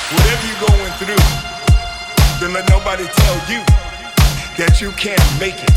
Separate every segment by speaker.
Speaker 1: Whatever you're going through, don't let nobody tell you that you can't make it.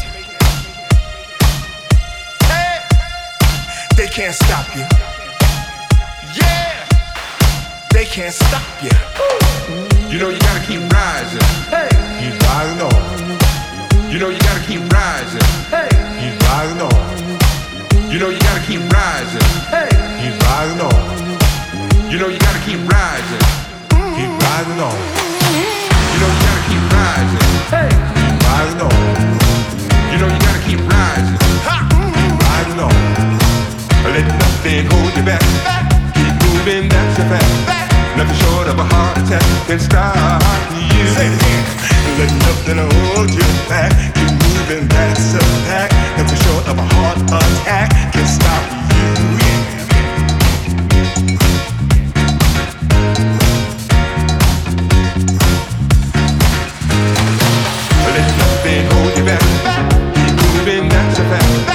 Speaker 1: Hey, they can't stop you. Yeah, they can't stop you.
Speaker 2: You know you gotta keep rising.
Speaker 1: Hey,
Speaker 2: Keep rising on. You know you gotta keep rising.
Speaker 1: hey,
Speaker 2: Keep rising on. You know you gotta keep rising.
Speaker 1: hey,
Speaker 2: Keep rising on. You know you gotta keep rising. Keep rising on. You know you gotta keep rising.
Speaker 1: hey.
Speaker 2: Keep rising on. You know you gotta keep rising. Keep rising on. Let nothing hold you back. Keep moving, that's a fact. Nothing short of a heart attack can stop you.
Speaker 1: Say it again. Let nothing hold you back. Keep moving, that's a fact. Nothing short of a heart attack can stop you.
Speaker 2: Let nothing hold you back. Keep moving, that's a fact.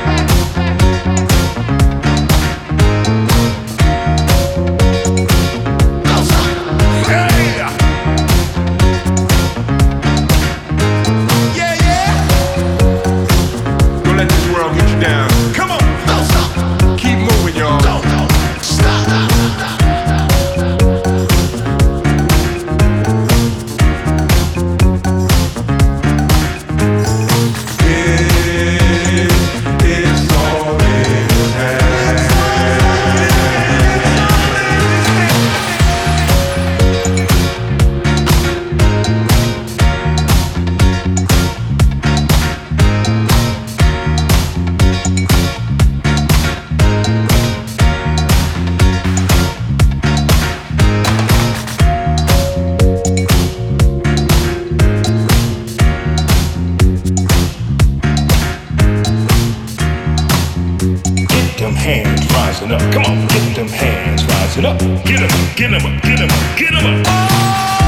Speaker 1: Yeah, yeah, yeah.
Speaker 2: Don't let this world get you down.
Speaker 1: Come on.
Speaker 2: Keep moving, y'all. It's all in his hands.
Speaker 1: Get them hands rising up. Come on, get them hands rising up. Get 'em up, get 'em up, get 'em up, get 'em up.